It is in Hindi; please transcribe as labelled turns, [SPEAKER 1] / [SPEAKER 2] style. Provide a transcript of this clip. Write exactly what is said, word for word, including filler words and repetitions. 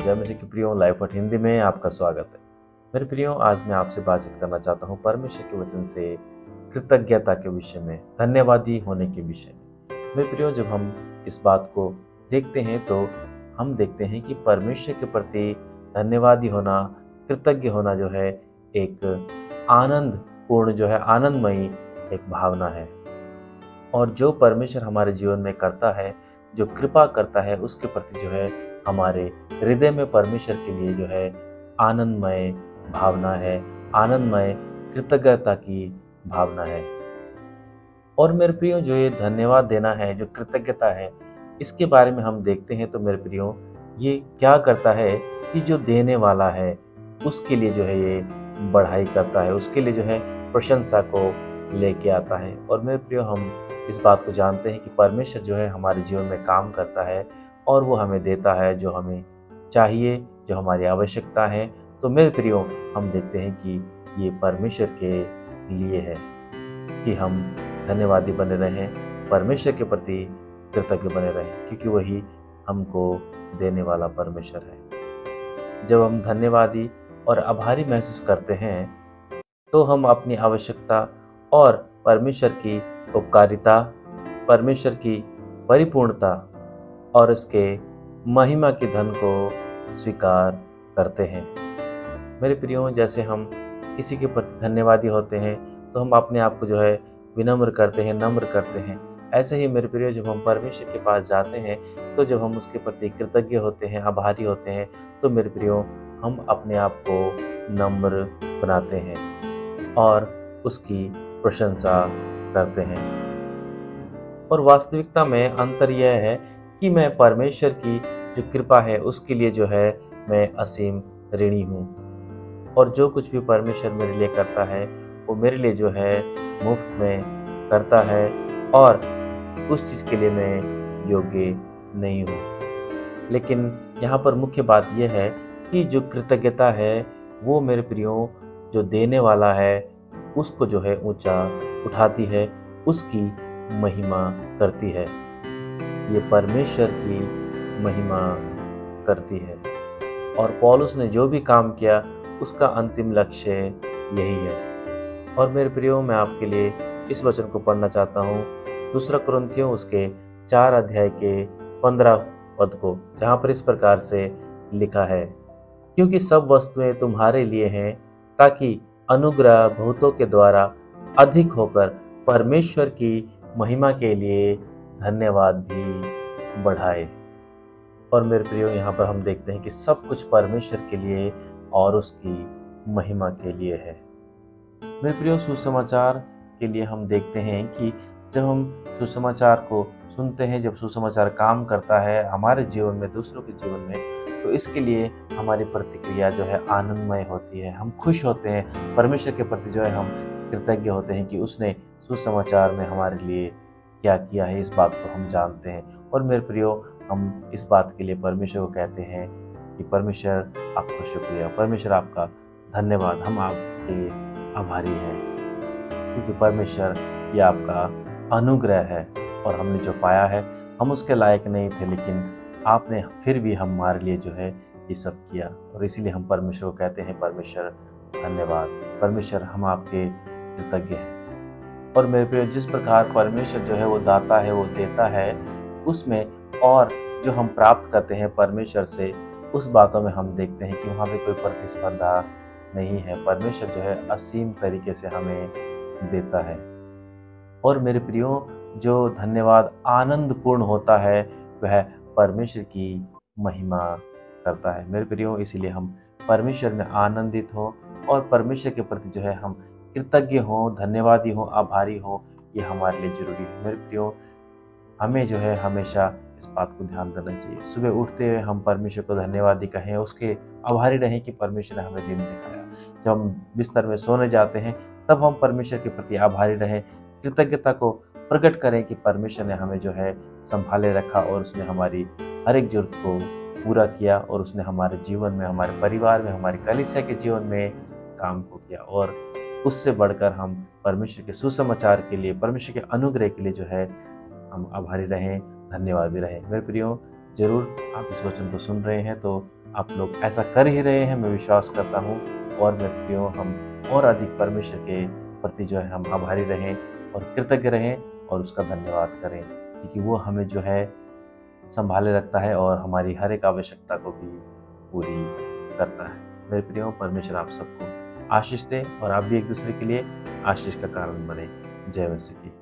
[SPEAKER 1] जय मसीह के प्रियो, लाइफ ऑट हिंदी में आपका स्वागत है। मेरे प्रियो, आज मैं आपसे बातचीत करना चाहता हूँ परमेश्वर के वचन से कृतज्ञता के विषय में, धन्यवादी होने के विषय में। मेरे प्रियो, जब हम इस बात को देखते हैं तो हम देखते हैं कि परमेश्वर के प्रति धन्यवादी होना, कृतज्ञ होना जो है एक आनंद पूर्ण जो है आनंदमयी एक भावना है। और जो परमेश्वर हमारे जीवन में करता है, जो कृपा करता है, उसके प्रति जो है हमारे हृदय में परमेश्वर के लिए जो है आनंदमय भावना है, आनंदमय कृतज्ञता की भावना है। और मेरे प्रियो, जो ये धन्यवाद देना है, जो कृतज्ञता है, इसके बारे में हम देखते हैं तो मेरे प्रियो, ये क्या करता है कि जो देने वाला है उसके लिए जो है ये बढ़ाई करता है, उसके लिए जो है प्रशंसा को लेके आता है। और मेरे प्रियो, हम इस बात को जानते हैं कि परमेश्वर जो है हमारे जीवन में काम करता है और वो हमें देता है जो हमें चाहिए, जो हमारी आवश्यकता है। तो मेरे प्रियो, हम देखते हैं कि ये परमेश्वर के लिए है कि हम धन्यवादी बने रहें, परमेश्वर के प्रति कृतज्ञ बने रहें, क्योंकि वही हमको देने वाला परमेश्वर है। जब हम धन्यवादी और आभारी महसूस करते हैं तो हम अपनी आवश्यकता और परमेश्वर की उपकारिता, परमेश्वर की परिपूर्णता और उसके महिमा की धन को स्वीकार करते हैं। मेरे प्रियो, जैसे हम किसी के प्रति धन्यवादी होते हैं तो हम अपने आप को जो है विनम्र करते हैं, नम्र करते हैं। ऐसे ही मेरे प्रियो, जब हम परमेश्वर के पास जाते हैं तो जब हम उसके प्रति कृतज्ञ होते हैं, आभारी होते हैं, तो मेरे प्रियो, हम अपने आप को नम्र बनाते हैं और उसकी प्रशंसा करते हैं। और वास्तविकता में अंतर यह है कि मैं परमेश्वर की जो कृपा है उसके लिए जो है मैं असीम ऋणी हूँ। और जो कुछ भी परमेश्वर मेरे लिए करता है वो मेरे लिए जो है मुफ्त में करता है और उस चीज़ के लिए मैं योग्य नहीं हूँ। लेकिन यहाँ पर मुख्य बात यह है कि जो कृतज्ञता है वो मेरे प्रियो, जो देने वाला है उसको जो है ऊंचा उठाती है, उसकी महिमा करती है। ये परमेश्वर की महिमा करती है। और पौलुस ने जो भी काम किया उसका अंतिम लक्ष्य यही है। और मेरे प्रियो, मैं आपके लिए इस वचन को पढ़ना चाहता हूँ, दूसरा कुरिन्थियों उसके चार अध्याय के पंद्रह पद को, जहाँ पर इस प्रकार से लिखा है, क्योंकि सब वस्तुएं तुम्हारे लिए हैं, ताकि अनुग्रह बहुतों के द्वारा अधिक होकर परमेश्वर की महिमा के लिए धन्यवाद भी बढ़ाए। और मेरे प्रियो, यहाँ पर हम देखते हैं कि सब कुछ परमेश्वर के लिए और उसकी महिमा के लिए है। मेरे प्रियो, सुसमाचार के लिए हम देखते हैं कि जब हम सुसमाचार को सुनते हैं, जब सुसमाचार काम करता है हमारे जीवन में, दूसरों के जीवन में, तो इसके लिए हमारी प्रतिक्रिया जो है आनंदमय होती है। हम खुश होते हैं, परमेश्वर के प्रति जो है हम कृतज्ञ होते हैं कि उसने सुसमाचार में हमारे लिए क्या किया है, इस बात को हम जानते हैं। और मेरे प्रियो, हम इस बात के लिए परमेश्वर को कहते हैं कि परमेश्वर आपका शुक्रिया, परमेश्वर आपका धन्यवाद, हम आपके आभारी हैं, क्योंकि परमेश्वर ये आपका अनुग्रह है। और हमने जो पाया है हम उसके लायक नहीं थे, लेकिन आपने फिर भी हमारे लिए जो है ये सब किया। और इसीलिए हम परमेश्वर को कहते हैं, परमेश्वर धन्यवाद, परमेश्वर हम आपके कृतज्ञ हैं। और मेरे प्रिय, जिस प्रकार परमेश्वर जो है वो दाता है, वो देता है, उसमें और जो हम प्राप्त करते हैं परमेश्वर से, उस बातों में हम देखते हैं कि वहाँ पे कोई प्रतिस्पर्धा नहीं है। परमेश्वर जो है असीम तरीके से हमें देता है। और मेरे प्रियो, जो धन्यवाद आनंदपूर्ण होता है वह परमेश्वर की महिमा करता है। मेरे प्रियो, इसीलिए हम परमेश्वर में आनंदित हो और परमेश्वर के प्रति जो है हम कृतज्ञ हों, धन्यवादी हों, आभारी हों, ये हमारे लिए जरूरी है। मेरे प्रियो, हमें जो है हमेशा इस बात को ध्यान देना चाहिए। सुबह उठते हुए हम परमेश्वर को धन्यवादी कहें, उसके आभारी रहें कि परमेश्वर ने हमें दिन दिखाया। जब हम बिस्तर में सोने जाते हैं तब हम परमेश्वर के प्रति आभारी रहें, कृतज्ञता को प्रकट करें कि परमेश्वर ने हमें जो है संभाले रखा और उसने हमारी हर एक जरूरत को पूरा किया और उसने हमारे जीवन में, हमारे परिवार में, हमारी कलीसिया के जीवन में काम को किया। और उससे बढ़कर हम परमेश्वर के सुसमाचार के लिए, परमेश्वर के अनुग्रह के लिए जो है हम आभारी रहें, धन्यवाद भी रहें। मेरे प्रियो, जरूर आप इस वचन को सुन रहे हैं तो आप लोग ऐसा कर ही रहे हैं, मैं विश्वास करता हूँ। और मेरे प्रियो, हम और अधिक परमेश्वर के प्रति जो है हम आभारी रहें और कृतज्ञ रहें और उसका धन्यवाद करें, क्योंकि वो हमें जो है संभाले रखता है और हमारी हर एक आवश्यकता को भी पूरी करता है। मेरे प्रियो, परमेश्वर आप सबको आशीष दे और आप भी एक दूसरे के लिए आशीष का कारण बने। जय मसीह की।